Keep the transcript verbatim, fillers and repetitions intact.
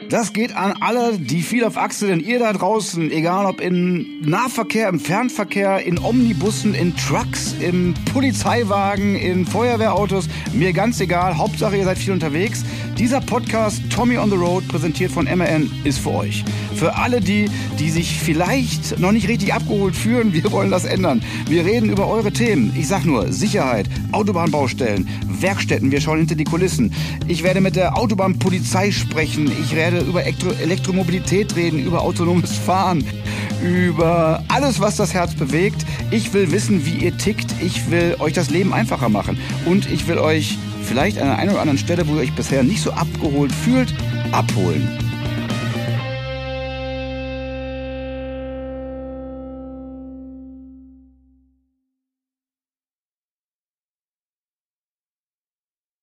Das geht an alle, die viel auf Achse sind. Ihr da draußen, egal ob im Nahverkehr, im Fernverkehr, in Omnibussen, in Trucks, im Polizeiwagen, in Feuerwehrautos. Mir ganz egal. Hauptsache, ihr seid viel unterwegs. Dieser Podcast Tommy on the Road, präsentiert von M A N, ist für euch. Für alle die, die sich vielleicht noch nicht richtig abgeholt fühlen, wir wollen das ändern. Wir reden über eure Themen. Ich sag nur Sicherheit, Autobahnbaustellen, Werkstätten, wir schauen hinter die Kulissen. Ich werde mit der Autobahnpolizei sprechen. Ich werde über Elektro- Elektromobilität reden, über autonomes Fahren, über alles, was das Herz bewegt. Ich will wissen, wie ihr tickt. Ich will euch das Leben einfacher machen. Und ich will euch vielleicht an einer einen oder anderen Stelle, wo ihr euch bisher nicht so abgeholt fühlt, abholen.